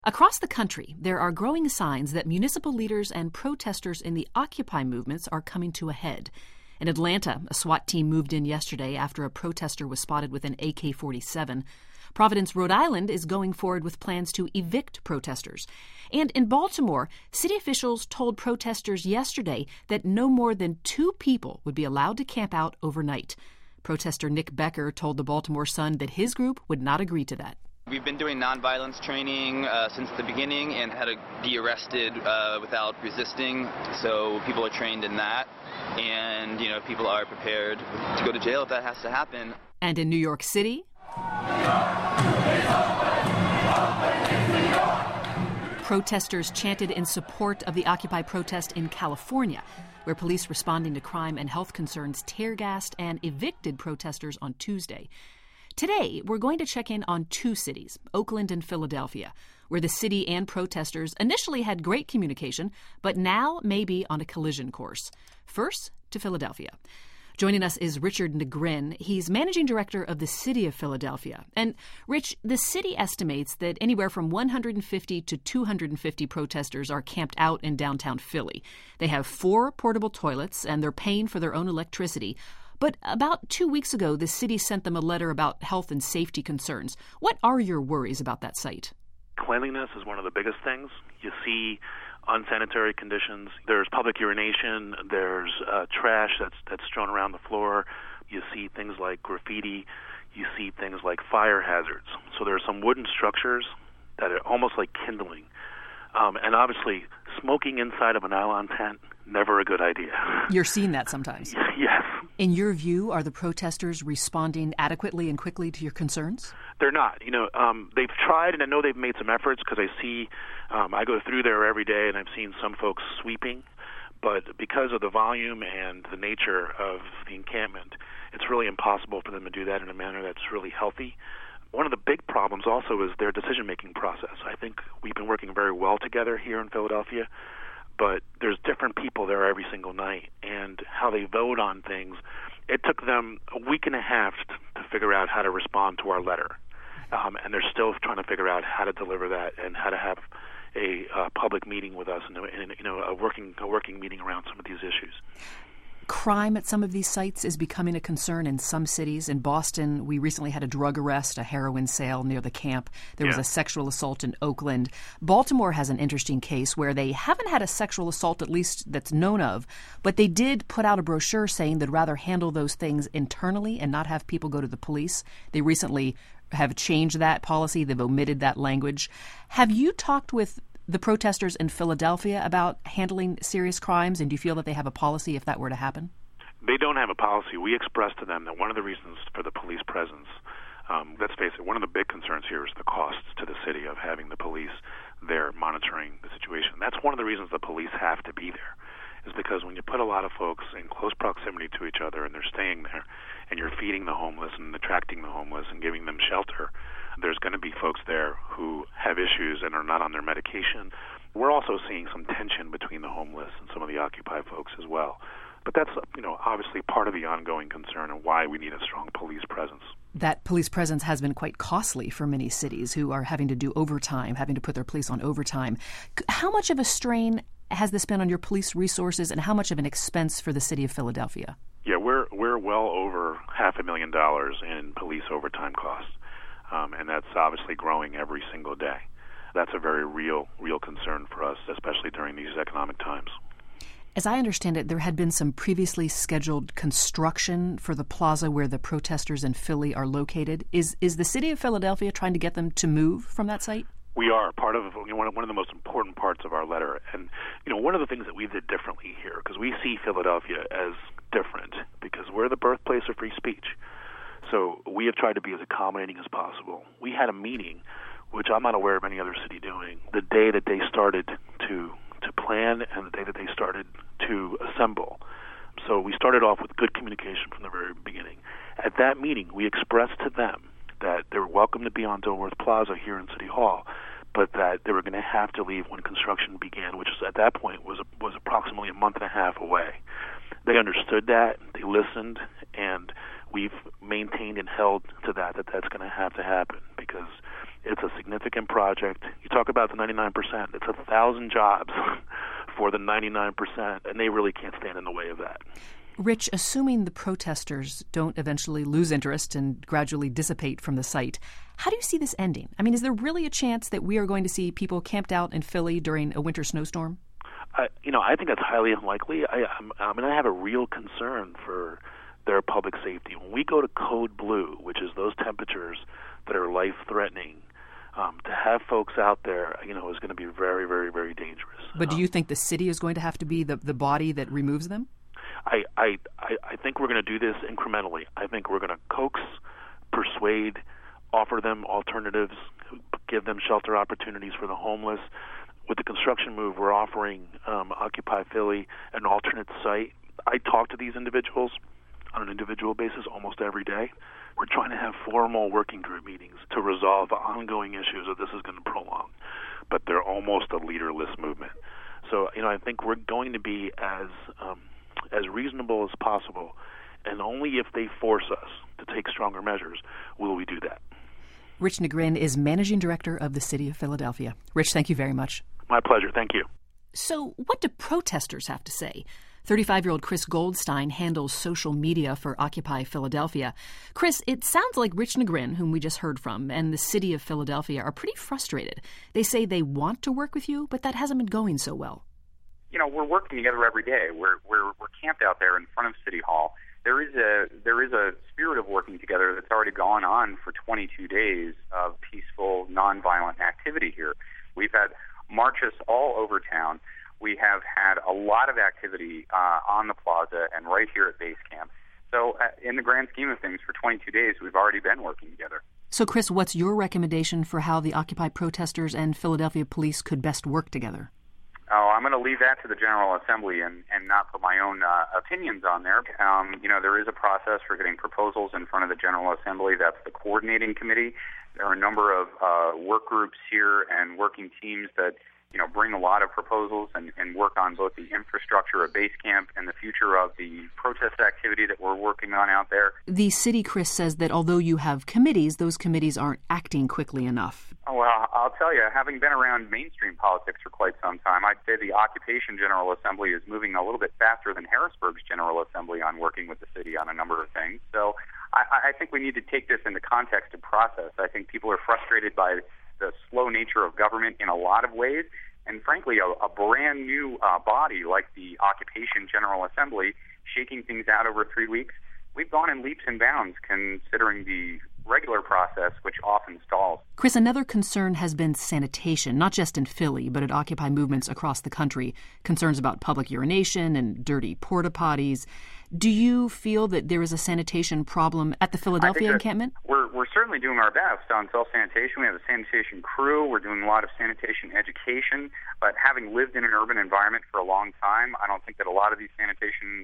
Across the country, there are growing signs that municipal leaders and protesters in the Occupy movements are coming to a head. In Atlanta, a SWAT team moved in yesterday after a protester was spotted with an AK-47. Providence, Rhode Island is going forward with plans to evict protesters. And in Baltimore, city officials told protesters yesterday that no more than 2 people would be allowed to camp out overnight. Protester Nick Becker told the Baltimore Sun that his group would not agree to that. We've been doing nonviolence training since the beginning and how to be arrested without resisting. So people are trained in that. And, people are prepared to go to jail if that has to happen. And in New York City, protesters chanted in support of the Occupy protest in California, where police responding to crime and health concerns tear-gassed and evicted protesters on Tuesday. Today, we're going to check in on 2 cities, Oakland and Philadelphia, where the city and protesters initially had great communication, but now may be on a collision course. First, to Philadelphia. Joining us is Richard Negrin. He's managing director of the City of Philadelphia. And, Rich, the city estimates that anywhere from 150 to 250 protesters are camped out in downtown Philly. They have 4 portable toilets, and they're paying for their own electricity. But about 2 weeks ago, the city sent them a letter about health and safety concerns. What are your worries about that site? Cleanliness is one of the biggest things. You see unsanitary conditions. There's public urination. There's trash that's strewn around the floor. You see things like graffiti. You see things like fire hazards. So there are some wooden structures that are almost like kindling. And obviously, smoking inside of a nylon tent, never a good idea. You're seeing that sometimes. Yes. In your view, are the protesters responding adequately and quickly to your concerns? They're not. They've tried, and I know they've made some efforts because I go through there every day, and I've seen some folks sweeping. But because of the volume and the nature of the encampment, it's really impossible for them to do that in a manner that's really healthy. One of the big problems also is their decision-making process. I think we've been working very well together here in Philadelphia, but there's different people there every single night, and how they vote on things. It took them a week and a half to figure out how to respond to our letter, and they're still trying to figure out how to deliver that and how to have a public meeting with us and a working meeting around some of these issues. Crime at some of these sites is becoming a concern in some cities. In Boston, we recently had a drug arrest, a heroin sale near the camp. There was a sexual assault in Oakland. Baltimore has an interesting case where they haven't had a sexual assault, at least that's known of, but they did put out a brochure saying they'd rather handle those things internally and not have people go to the police. They recently have changed that policy. They've omitted that language. Have you talked with the protesters in Philadelphia about handling serious crimes, and do you feel that they have a policy if that were to happen? They don't have a policy. We expressed to them that one of the reasons for the police presence, let's face it, one of the big concerns here is the costs to the city of having the police there monitoring the situation. That's one of the reasons the police have to be there, is because when you put a lot of folks in close proximity to each other and they're staying there, and you're feeding the homeless and attracting the homeless and giving them shelter, there's going to be folks there who have issues and are not on their medication. We're also seeing some tension between the homeless and some of the Occupy folks as well. But that's, obviously part of the ongoing concern and why we need a strong police presence. That police presence has been quite costly for many cities who are having to do overtime, having to put their police on overtime. How much of a strain has this been on your police resources, and how much of an expense for the city of Philadelphia? Yeah, we're well over $500,000 in police overtime costs. And that's obviously growing every single day. That's a very real concern for us, especially during these economic times. As I understand it, there had been some previously scheduled construction for the plaza where the protesters in Philly are located. Is the city of Philadelphia trying to get them to move from that site? We are part of one of the most important parts of our letter. And, one of the things that we did differently here, because we see Philadelphia as different, because we're the birthplace of free speech. So we have tried to be as accommodating as possible. We had a meeting, which I'm not aware of any other city doing, the day that they started to plan and the day that they started to assemble. So we started off with good communication from the very beginning. At that meeting, we expressed to them that they were welcome to be on Dilworth Plaza here in City Hall, but that they were going to have to leave when construction began, which at that point was approximately a month and a half away. They understood that, they listened, and we've maintained and held to that's going to have to happen, because It's a significant project. You talk about the 99%. It's 1,000 jobs for the 99%, and they really can't stand in the way of that. Rich, assuming the protesters don't eventually lose interest and gradually dissipate from the site, how do you see this ending? I mean, is there really a chance that we are going to see people camped out in Philly during a winter snowstorm? I think that's highly unlikely. I have a real concern for their public safety. When we go to code blue, which is those temperatures that are life-threatening, to have folks out there, is going to be very, very, very dangerous. But do you think the city is going to have to be the body that removes them? I think we're going to do this incrementally. I think we're going to coax, persuade, offer them alternatives, give them shelter opportunities for the homeless. With the construction move, we're offering Occupy Philly an alternate site. I talk to these individuals on an individual basis almost every day. We're trying to have formal working group meetings to resolve ongoing issues that this is going to prolong. But they're almost a leaderless movement. So, I think we're going to be as reasonable as possible, and only if they force us to take stronger measures will we do that. Rich Negrin is Managing Director of the City of Philadelphia. Rich, thank you very much. My pleasure. Thank you. So what do protesters have to say? 35-year-old Chris Goldstein handles social media for Occupy Philadelphia. Chris, it sounds like Rich Negrin, whom we just heard from, and the City of Philadelphia are pretty frustrated. They say they want to work with you, but that hasn't been going so well. We're working together every day. We're camped out there in front of City Hall. There is a spirit of working together that's already gone on for 22 days of peaceful, nonviolent activity here. We've had marches all over town. We have had a lot of activity on the plaza and right here at base camp. So in the grand scheme of things, for 22 days, we've already been working together. So, Chris, what's your recommendation for how the Occupy protesters and Philadelphia police could best work together? Oh, I'm going to leave that to the General Assembly and not put my own opinions on there. There is a process for getting proposals in front of the General Assembly. That's the coordinating committee. There are a number of work groups here and working teams that bring a lot of proposals and work on both the infrastructure of base camp and the future of the protest activity that we're working on out there. The city, Chris, says that although you have committees, those committees aren't acting quickly enough. Oh, well, I'll tell you, having been around mainstream politics for quite some time, I'd say the Occupation General Assembly is moving a little bit faster than Harrisburg's General Assembly on working with the city on a number of things. So I think we need to take this into context of process. I think people are frustrated by the slow nature of government in a lot of ways, and frankly, a brand new body like the Occupation General Assembly shaking things out over 3 weeks, we've gone in leaps and bounds considering the regular process, which often stalls. Chris, another concern has been sanitation, not just in Philly, but at Occupy movements across the country. Concerns about public urination and dirty porta potties. Do you feel that there is a sanitation problem at the Philadelphia encampment? We're certainly doing our best on self-sanitation. We have a sanitation crew. We're doing a lot of sanitation education. But having lived in an urban environment for a long time, I don't think that a lot of these sanitation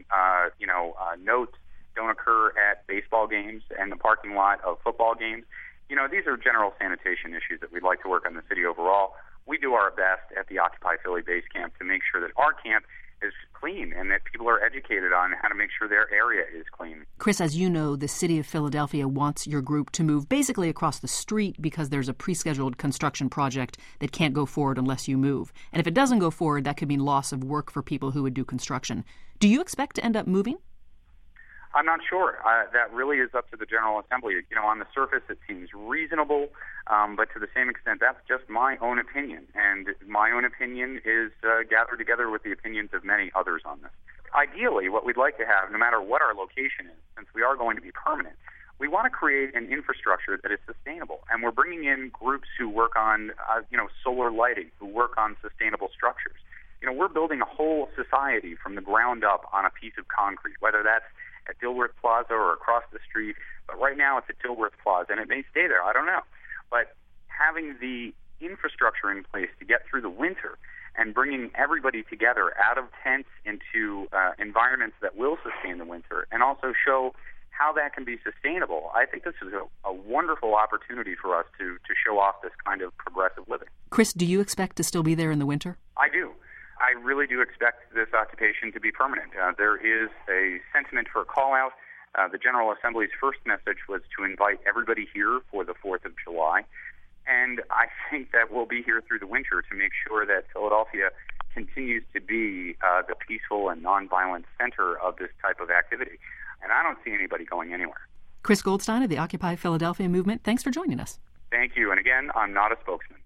notes don't occur at baseball games and the parking lot of football games. These are general sanitation issues that we'd like to work on in the city overall. We do our best at the Occupy Philly base camp to make sure that our camp is clean and that people are educated on how to make sure their area is clean. Chris, as you know, the city of Philadelphia wants your group to move basically across the street because there's a pre-scheduled construction project that can't go forward unless you move. And if it doesn't go forward, that could mean loss of work for people who would do construction. Do you expect to end up moving? I'm not sure. That really is up to the General Assembly. On the surface, it seems reasonable, but to the same extent, that's just my own opinion. And my own opinion is gathered together with the opinions of many others on this. Ideally, what we'd like to have, no matter what our location is, since we are going to be permanent, we want to create an infrastructure that is sustainable. And we're bringing in groups who work on, solar lighting, who work on sustainable structures. We're building a whole society from the ground up on a piece of concrete, whether that's at Dilworth Plaza or across the street. But right now it's at Dilworth Plaza, and it may stay there. I don't know. But having the infrastructure in place to get through the winter and bringing everybody together out of tents into environments that will sustain the winter and also show how that can be sustainable, I think this is a wonderful opportunity for us to show off this kind of progressive living. Chris, do you expect to still be there in the winter? I do. I really do expect this occupation to be permanent. There is a sentiment for a call-out. The General Assembly's first message was to invite everybody here for the 4th of July. And I think that we'll be here through the winter to make sure that Philadelphia continues to be the peaceful and nonviolent center of this type of activity. And I don't see anybody going anywhere. Chris Goldstein of the Occupy Philadelphia movement, thanks for joining us. Thank you. And again, I'm not a spokesman.